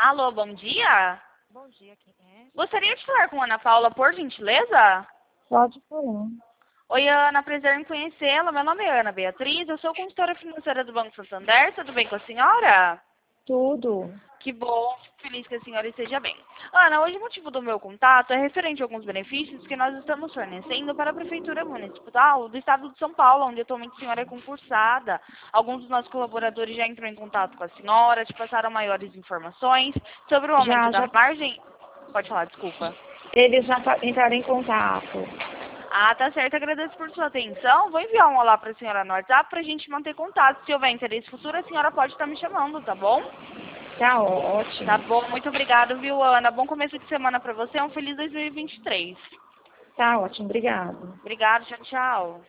Alô, bom dia. Bom dia, quem é? Gostaria de falar com Ana Paula, por gentileza? Pode falar. Oi, Ana, prazer em conhecê-la. Meu nome é Ana Beatriz, eu sou consultora financeira do Banco Santander. Tudo bem com a senhora? Tudo. Que bom, fico feliz que a senhora esteja bem. Ana, hoje o motivo do meu contato é referente a alguns benefícios que nós estamos fornecendo para a Prefeitura Municipal do Estado de São Paulo, onde atualmente a senhora é concursada. Alguns dos nossos colaboradores já entrou em contato com a senhora, te passaram maiores informações sobre o aumento da Já, margem. Pode falar, desculpa. eles já entraram em contato. Ah, tá certo. Agradeço por sua atenção. Vou enviar um olá para a senhora no WhatsApp para a gente manter contato. Se houver interesse futuro, a senhora pode estar me chamando, tá bom? Tá Tá ótimo. bom. Muito obrigada, viu, Ana? Bom começo de semana para você. Um feliz 2023. Tá ótimo, obrigado. Obrigada. Tchau, tchau.